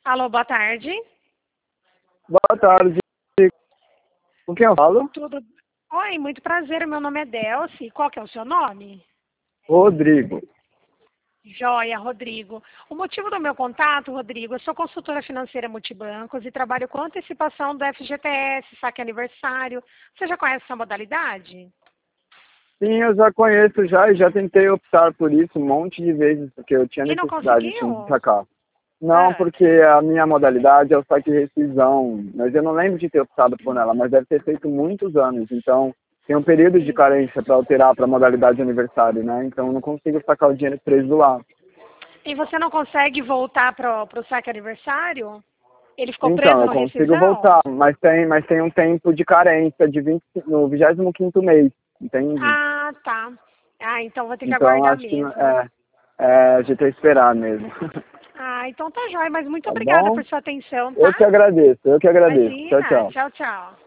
Alô, boa tarde. Boa tarde. Com quem eu falo? Tudo. Oi, muito prazer. Meu nome é Delcy. Qual que é o seu nome? Rodrigo. Joia, Rodrigo. O motivo do meu contato, Rodrigo, eu sou consultora financeira multibancos e trabalho com antecipação do FGTS, saque aniversário. Você já conhece essa modalidade? Sim, eu já conheço já e já tentei optar por isso um monte de vezes, porque eu tinha E não necessidade de conseguiu? sacar. Não, Ah, porque a minha modalidade é o saque rescisão, mas eu não lembro de ter optado por ela, mas deve ter feito muitos anos, então tem um período de carência para alterar para a modalidade de aniversário, né? Então eu não consigo sacar o dinheiro preso lá. e você não consegue voltar para o saque aniversário? Ele ficou Então, preso eu no consigo rescisão? voltar, mas tem um tempo de carência de 20, no 25º mês, entende? Ah, tá. Ah, então vou ter que Então aguardar acho que mesmo. a gente tem que esperar mesmo. Ah, então tá jóia, mas muito Tá obrigada bom? por sua atenção, Eu tá? que agradeço, eu que agradeço. Tchau, Imagina. tchau. Tchau, tchau.